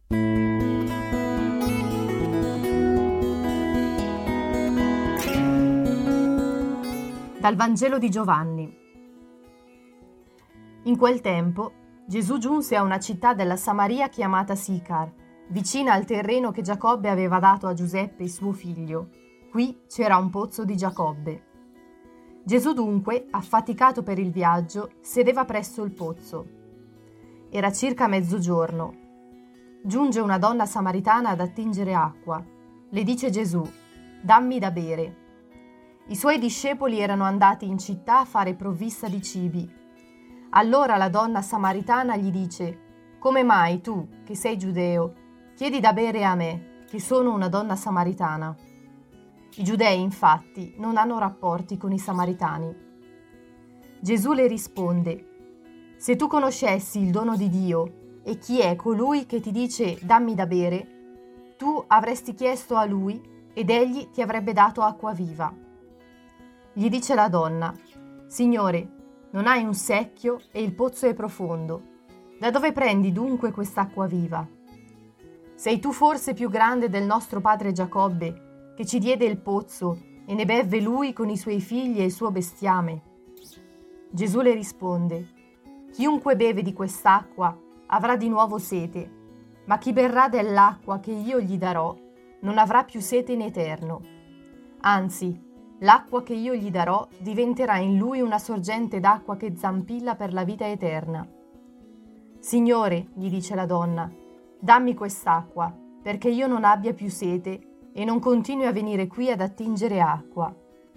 Dal Vangelo di Giovanni. In quel tempo Gesù giunse a una città della Samaria chiamata Sicar, vicina al terreno che Giacobbe aveva dato a Giuseppe suo figlio. Qui c'era un pozzo di Giacobbe. Gesù dunque, affaticato per il viaggio, sedeva presso il pozzo. Era circa mezzogiorno. Giunge una donna samaritana ad attingere acqua. Le dice Gesù: «Dammi da bere». I suoi discepoli erano andati in città a fare provvista di cibi. Allora la donna samaritana gli dice: «Come mai tu, che sei giudeo, chiedi da bere a me, che sono una donna samaritana?» I giudei, infatti, non hanno rapporti con i samaritani. Gesù le risponde: «Se tu conoscessi il dono di Dio e chi è colui che ti dice dammi da bere, tu avresti chiesto a lui ed egli ti avrebbe dato acqua viva». Gli dice la donna: «Signore, non hai un secchio e il pozzo è profondo. Da dove prendi dunque quest'acqua viva? Sei tu forse più grande del nostro padre Giacobbe, che ci diede il pozzo e ne bevve lui con i suoi figli e il suo bestiame?» Gesù le risponde: «Chiunque beve di quest'acqua avrà di nuovo sete, ma chi berrà dell'acqua che io gli darò non avrà più sete in eterno. Anzi, l'acqua che io gli darò diventerà in lui una sorgente d'acqua che zampilla per la vita eterna». «Signore», gli dice la donna, «dammi quest'acqua, perché io non abbia più sete e non continui a venire qui ad attingere acqua».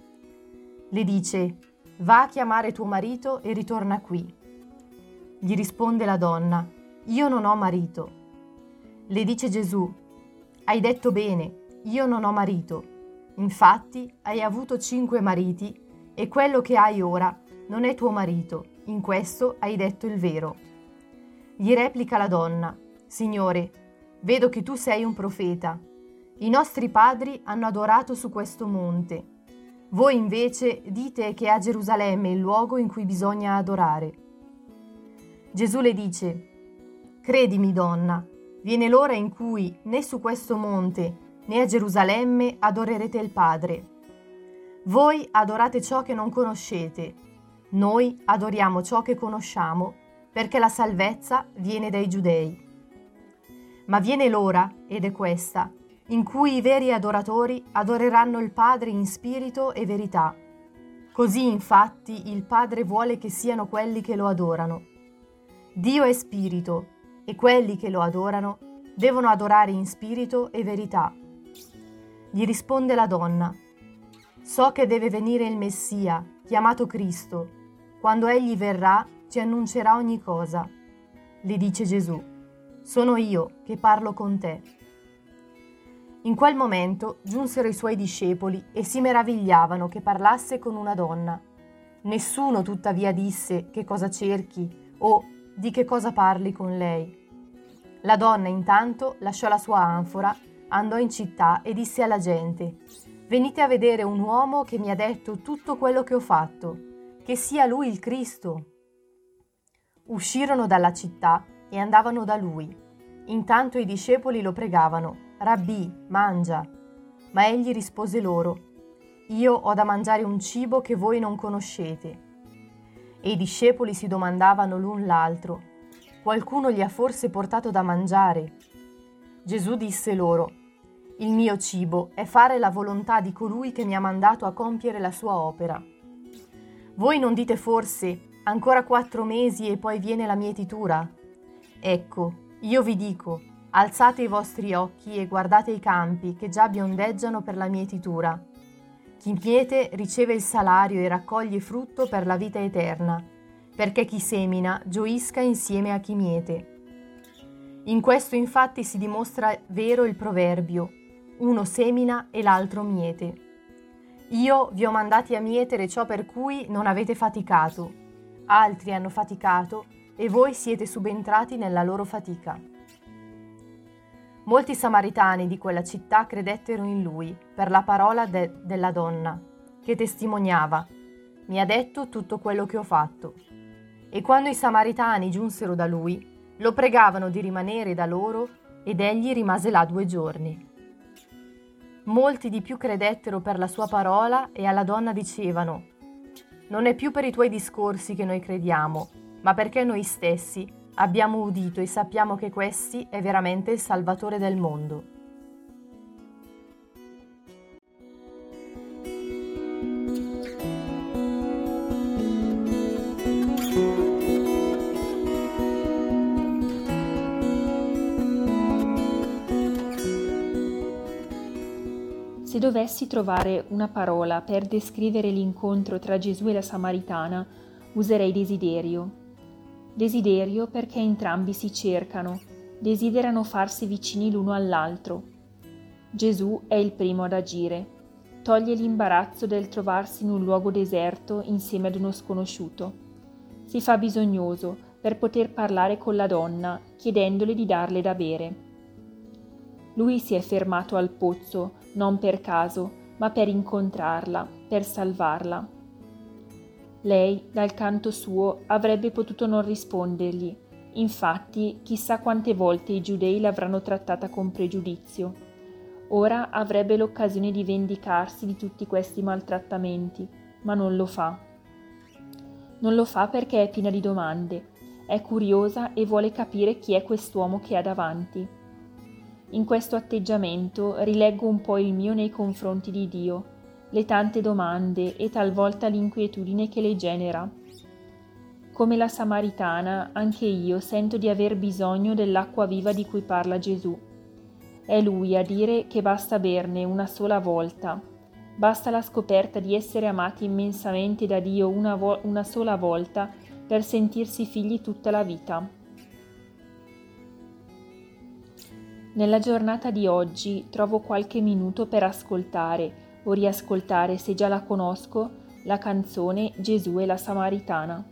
Le dice: «Va a chiamare tuo marito e ritorna qui». Gli risponde la donna: «Io non ho marito». Le dice Gesù: «Hai detto bene, io non ho marito. Infatti hai avuto 5 mariti e quello che hai ora non è tuo marito, in questo hai detto il vero». Gli replica la donna: «Signore, vedo che tu sei un profeta. I nostri padri hanno adorato su questo monte. Voi invece dite che a Gerusalemme è il luogo in cui bisogna adorare». Gesù le dice: «Credimi, donna, viene l'ora in cui né su questo monte né a Gerusalemme adorerete il Padre. Voi adorate ciò che non conoscete, noi adoriamo ciò che conosciamo, perché la salvezza viene dai giudei. Ma viene l'ora, ed è questa, in cui i veri adoratori adoreranno il Padre in spirito e verità. Così infatti il Padre vuole che siano quelli che lo adorano. Dio è spirito, e quelli che lo adorano devono adorare in spirito e verità». Gli risponde la donna: «So che deve venire il Messia, chiamato Cristo. Quando egli verrà, ci annuncerà ogni cosa». Le dice Gesù: «Sono io che parlo con te». In quel momento giunsero i suoi discepoli e si meravigliavano che parlasse con una donna. Nessuno tuttavia disse: «Che cosa cerchi?» o «Di che cosa parli con lei?». La donna intanto lasciò la sua anfora, andò in città e disse alla gente: «Venite a vedere un uomo che mi ha detto tutto quello che ho fatto, che sia lui il Cristo». Uscirono dalla città e andavano da lui. Intanto i discepoli lo pregavano: «Rabbì, mangia». Ma egli rispose loro: «Io ho da mangiare un cibo che voi non conoscete». E i discepoli si domandavano l'un l'altro: «Qualcuno gli ha forse portato da mangiare?» Gesù disse loro: «Il mio cibo è fare la volontà di colui che mi ha mandato a compiere la sua opera. Voi non dite forse: ancora 4 mesi e poi viene la mietitura? Ecco, io vi dico: alzate i vostri occhi e guardate i campi che già biondeggiano per la mietitura. Chi miete riceve il salario e raccoglie frutto per la vita eterna, perché chi semina gioisca insieme a chi miete. In questo infatti si dimostra vero il proverbio: uno semina e l'altro miete. Io vi ho mandati a mietere ciò per cui non avete faticato. Altri hanno faticato e voi siete subentrati nella loro fatica». Molti samaritani di quella città credettero in lui per la parola della donna, che testimoniava: «Mi ha detto tutto quello che ho fatto». E quando i samaritani giunsero da lui, lo pregavano di rimanere da loro ed egli rimase là 2 giorni. Molti di più credettero per la sua parola e alla donna dicevano: «Non è più per i tuoi discorsi che noi crediamo, ma perché noi stessi abbiamo udito e sappiamo che questi è veramente il Salvatore del mondo». Se dovessi trovare una parola per descrivere l'incontro tra Gesù e la Samaritana, userei desiderio. Desiderio perché entrambi si cercano, desiderano farsi vicini l'uno all'altro. Gesù è il primo ad agire, toglie l'imbarazzo del trovarsi in un luogo deserto insieme ad uno sconosciuto. Si fa bisognoso per poter parlare con la donna, chiedendole di darle da bere. Lui si è fermato al pozzo non per caso, ma per incontrarla, per salvarla. Lei, dal canto suo, avrebbe potuto non rispondergli. Infatti, chissà quante volte i giudei l'avranno trattata con pregiudizio. Ora avrebbe l'occasione di vendicarsi di tutti questi maltrattamenti, ma non lo fa. Non lo fa perché è piena di domande, è curiosa e vuole capire chi è quest'uomo che ha davanti. In questo atteggiamento rileggo un po' il mio nei confronti di Dio, le tante domande e talvolta l'inquietudine che le genera. Come la Samaritana, anche io sento di aver bisogno dell'acqua viva di cui parla Gesù. È Lui a dire che basta berne una sola volta, basta la scoperta di essere amati immensamente da Dio una sola volta per sentirsi figli tutta la vita. Nella giornata di oggi trovo qualche minuto per ascoltare o riascoltare, se già la conosco, la canzone Gesù e la Samaritana.